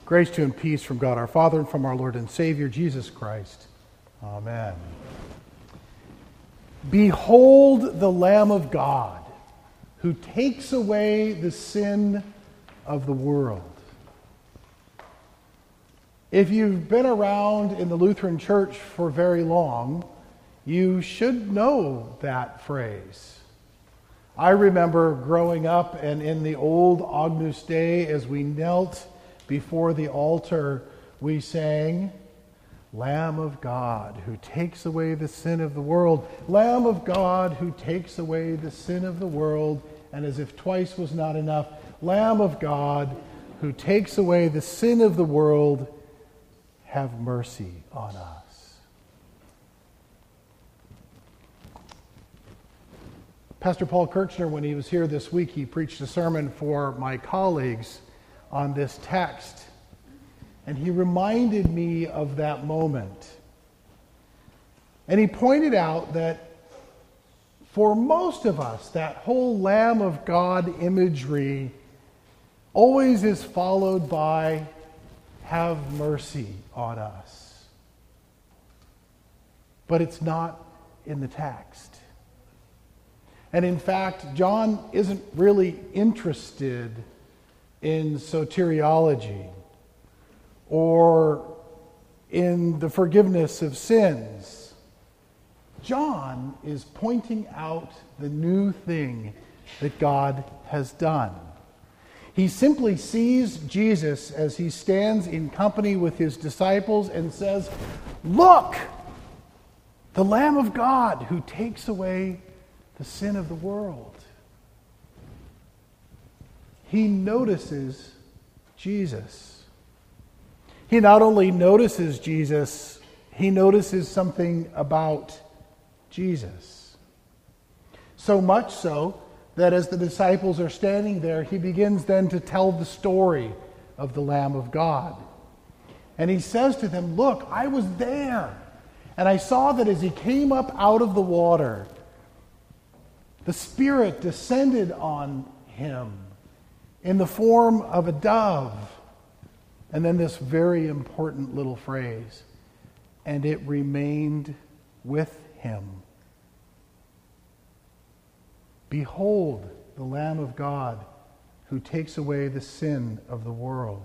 Grace to you and peace from God our Father and from our Lord and Savior, Jesus Christ. Amen. Behold the Lamb of God, who takes away the sin of the world. If you've been around in the Lutheran Church for very long, you should know that phrase. I remember growing up and in the old Agnus Dei, as we knelt before the altar, we sang, Lamb of God, who takes away the sin of the world. Lamb of God, who takes away the sin of the world. And as if twice was not enough, Lamb of God, who takes away the sin of the world, have mercy on us. Pastor Paul Kirchner, when he was here this week, he preached a sermon for my colleagues on this text. And he reminded me of that moment. And he pointed out that for most of us, that whole Lamb of God imagery always is followed by, have mercy on us. But it's not in the text. And in fact, John isn't really interested in soteriology or in the forgiveness of sins. John is pointing out the new thing that God has done. He simply sees Jesus as he stands in company with his disciples and says, look, the Lamb of God who takes away the sin of the world. He notices Jesus. He not only notices Jesus, he notices something about Jesus. So much so that as the disciples are standing there, he begins then to tell the story of the Lamb of God. And he says to them, look, I was there, and I saw that as he came up out of the water, the Spirit descended on him in the form of a dove. And then this very important little phrase, and it remained with him. Behold the Lamb of God who takes away the sin of the world.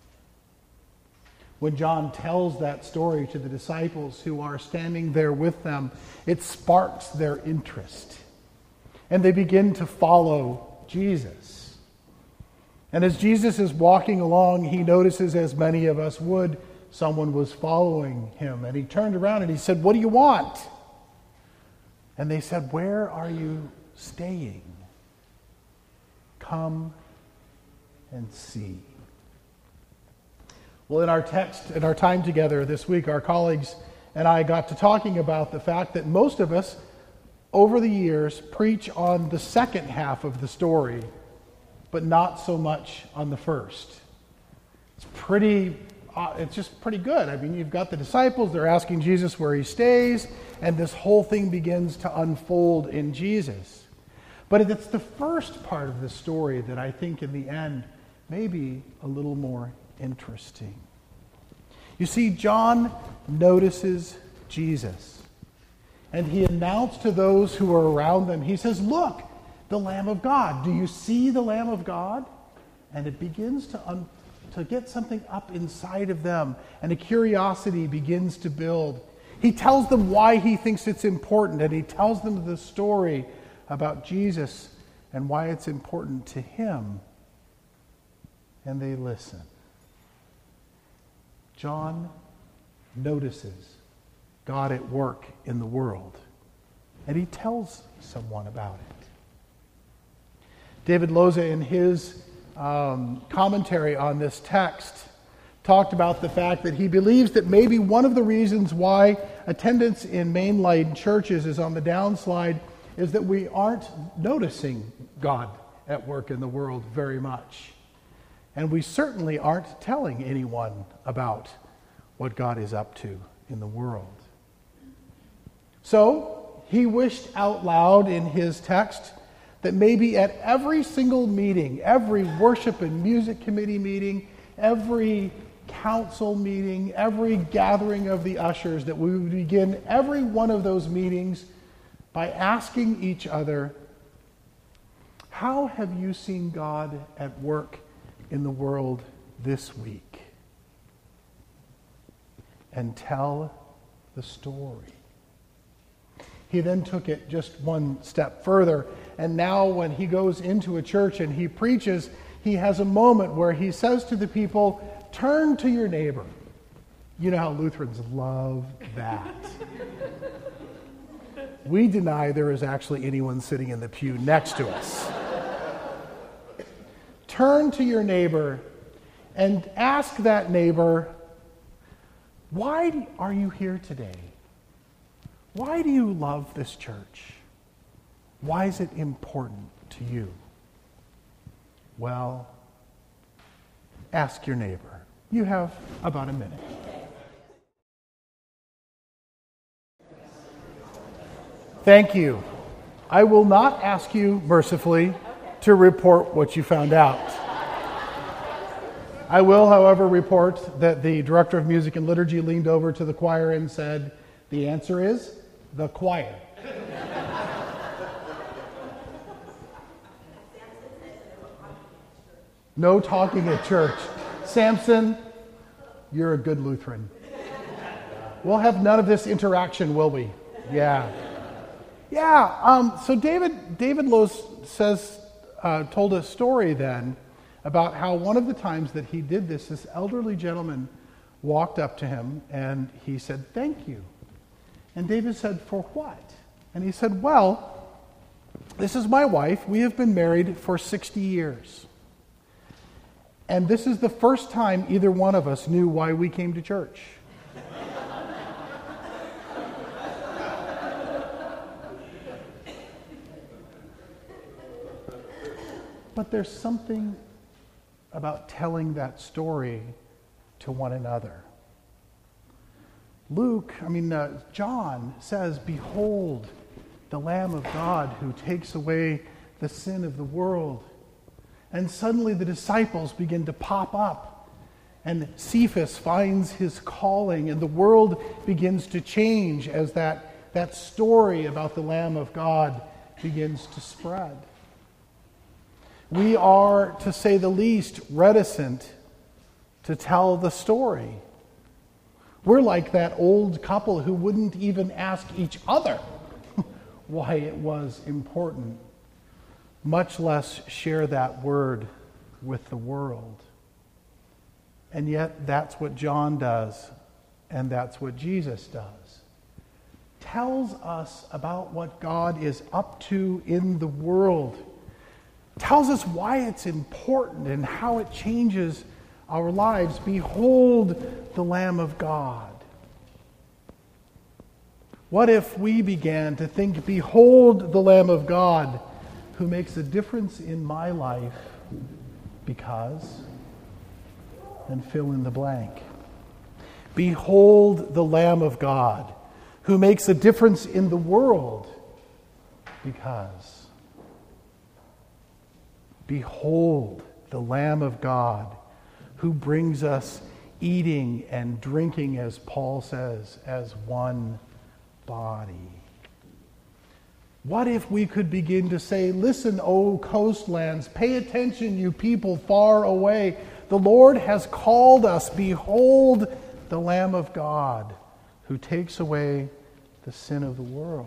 When John tells that story to the disciples who are standing there with them, it sparks their interest. And they begin to follow Jesus. And as Jesus is walking along, he notices, as many of us would, someone was following him. And he turned around and he said, what do you want? And they said, where are you staying? Come and see. Well, in our text, in our time together this week, our colleagues and I got to talking about the fact that most of us, over the years, preach on the second half of the story, but not so much on the first. It's just pretty good. I mean, you've got the disciples, they're asking Jesus where he stays, and this whole thing begins to unfold in Jesus. But it's the first part of the story that I think in the end may be a little more interesting. You see, John notices Jesus, and he announced to those who are around them, he says, look, the Lamb of God. Do you see the Lamb of God? And it begins to get something up inside of them, and a curiosity begins to build. He tells them why he thinks it's important, and he tells them the story about Jesus and why it's important to him. And they listen. John notices God at work in the world, and he tells someone about it. David Loza, in his commentary on this text, talked about the fact that he believes that maybe one of the reasons why attendance in mainline churches is on the downslide is that we aren't noticing God at work in the world very much. And we certainly aren't telling anyone about what God is up to in the world. So he wished out loud in his text that maybe at every single meeting, every worship and music committee meeting, every council meeting, every gathering of the ushers, that we would begin every one of those meetings by asking each other, how have you seen God at work in the world this week? And tell the story. He then took it just one step further, and now when he goes into a church and he preaches, he has a moment where he says to the people, turn to your neighbor. You know how Lutherans love that. We deny there is actually anyone sitting in the pew next to us. Turn to your neighbor and ask that neighbor, why are you here today? Why do you love this church? Why is it important to you? Well, ask your neighbor. You have about a minute. Thank you. I will not ask you, mercifully, to report what you found out. I will, however, report that the director of music and liturgy leaned over to the choir and said, the answer is the choir. No talking at church. Samson, you're a good Lutheran. We'll have none of this interaction, will we? Yeah. So David Lowe's told a story then about how one of the times that he did this elderly gentleman walked up to him and he said, thank you. And David said, for what? And he said, well, this is my wife. We have been married for 60 years. And this is the first time either one of us knew why we came to church. But there's something about telling that story to one another. John says, behold, the Lamb of God who takes away the sin of the world. And suddenly the disciples begin to pop up, and Cephas finds his calling, and the world begins to change as that story about the Lamb of God begins to spread. We are, to say the least, reticent to tell the story. We're like that old couple who wouldn't even ask each other why it was important, much less share that word with the world. And yet that's what John does, and that's what Jesus does. Tells us about what God is up to in the world. Tells us why it's important and how it changes our lives. Behold the Lamb of God. What if we began to think, behold the Lamb of God who makes a difference in my life because, and fill in the blank. Behold the Lamb of God who makes a difference in the world because. Behold the Lamb of God who brings us eating and drinking, as Paul says, as one body. What if we could begin to say, listen, O coastlands, pay attention, you people far away. The Lord has called us. Behold the Lamb of God who takes away the sin of the world.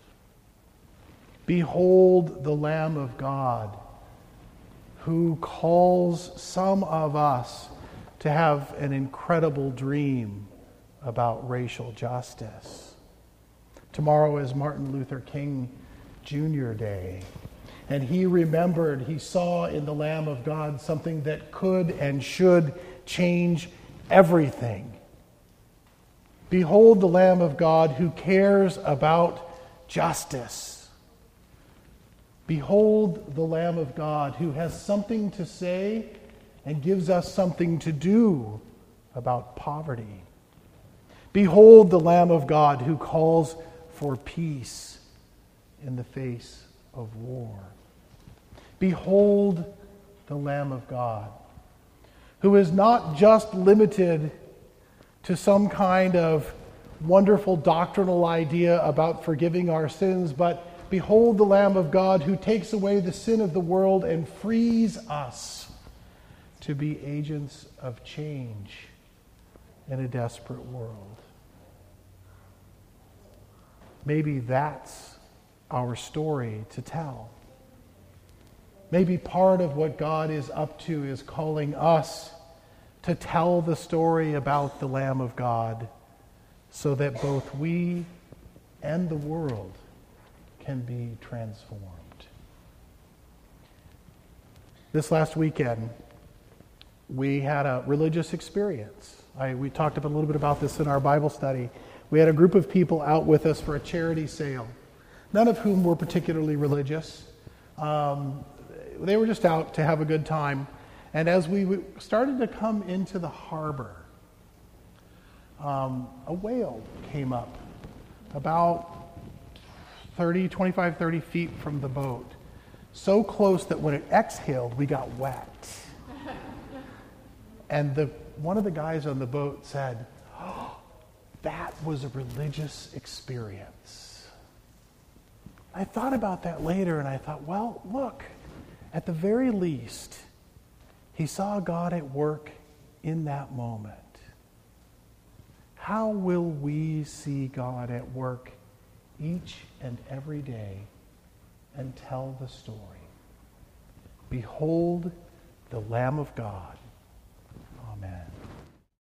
Behold the Lamb of God who calls some of us to have an incredible dream about racial justice. Tomorrow is Martin Luther King Jr. Day, and he saw in the Lamb of God something that could and should change everything. Behold the Lamb of God who cares about justice. Behold the Lamb of God who has something to say and gives us something to do about poverty. Behold the Lamb of God who calls for peace in the face of war. Behold the Lamb of God who is not just limited to some kind of wonderful doctrinal idea about forgiving our sins, but behold the Lamb of God who takes away the sin of the world and frees us to be agents of change in a desperate world. Maybe that's our story to tell. Maybe part of what God is up to is calling us to tell the story about the Lamb of God so that both we and the world can be transformed. This last weekend, we had a religious experience. We talked a little bit about this in our Bible study. We had a group of people out with us for a charity sale, none of whom were particularly religious. They were just out to have a good time. And as we started to come into the harbor, a whale came up about 25, 30 feet from the boat. So close that when it exhaled, we got wet. And one of the guys on the boat said, "Oh, that was a religious experience." I thought about that later and I thought, well, look, at the very least, he saw God at work in that moment. How will we see God at work each and every day and tell the story? Behold the Lamb of God. Amen.